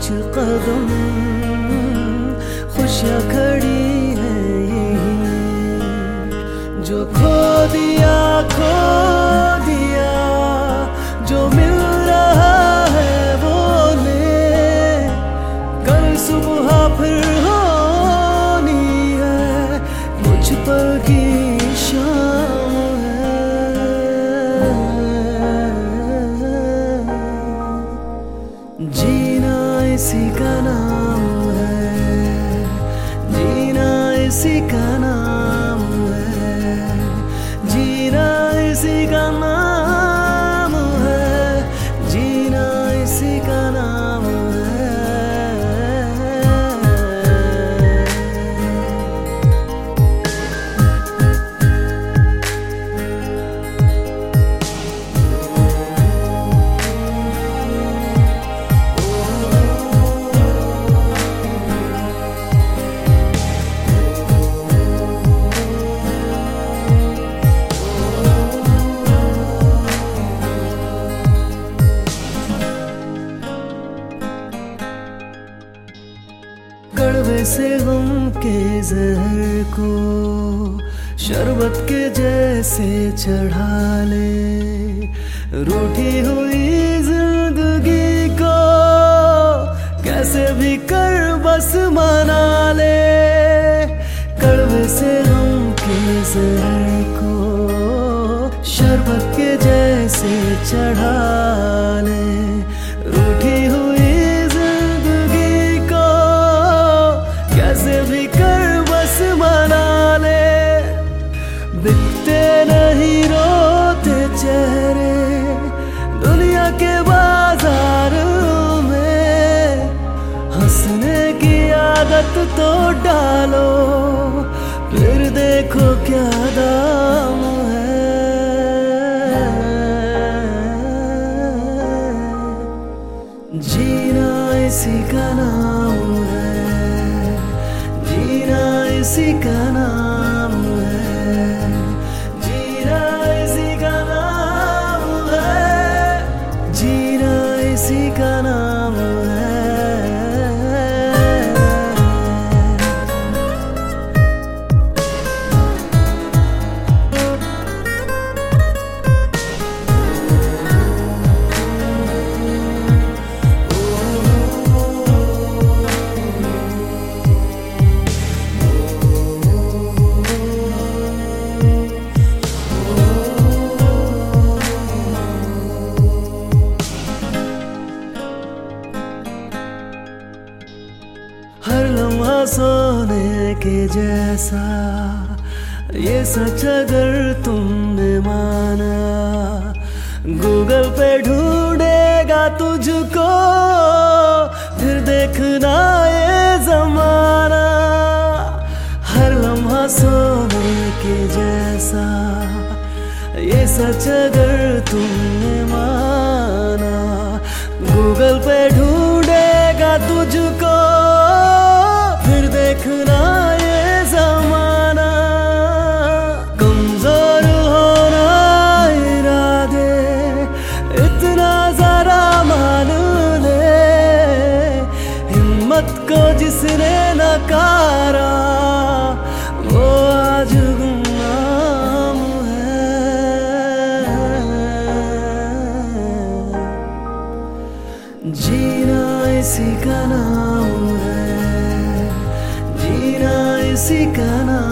कुछ कदम खुशियाँ खड़ी है यहीं, जो खो दिया जो मिल रहा है वो ले, कल सुबह फिर होनी है कुछ पल की शाम है। जीना इसी का नाम है, जीना इसी का नाम है, जीना इसी का नाम है, जीना इसी का नाम है। कड़वे से गम के जहर को शरबत के जैसे चढ़ा ले, रूठी हुई जिंदगी को कैसे भी कर बस मना ले। कड़वे से गम के जहर को शरबत के जैसे चढ़ा ले, रूठी हुई कैसे भी कर बस मना ले। बिकते नहीं रोते चेहरे दुनिया के बाजार में, हंसने की आदत तो डालो फिर देखो क्या दाम है। जीना इसी का नाम है, जीना इसी का नाम है, जीना इसी का नाम है, जीना इसी का नाम है। हर लम्हा सोने के जैसा ये सच अगर तुमने माना, गूगल पे ढूंढेगा तुझको फिर देखना ये जमाना। हर लम्हा सोने के जैसा ये सच अगर तुमने माना, गूगल पे ढूंढेगा तुझको फिर देखना ये जमाना। कमजोर होना इरादे इतना जरा मान ले, हिम्मत को जिसने नकारा वो आज गुमनाम है। जीना इसी का नाम है, जीना इसी का नाम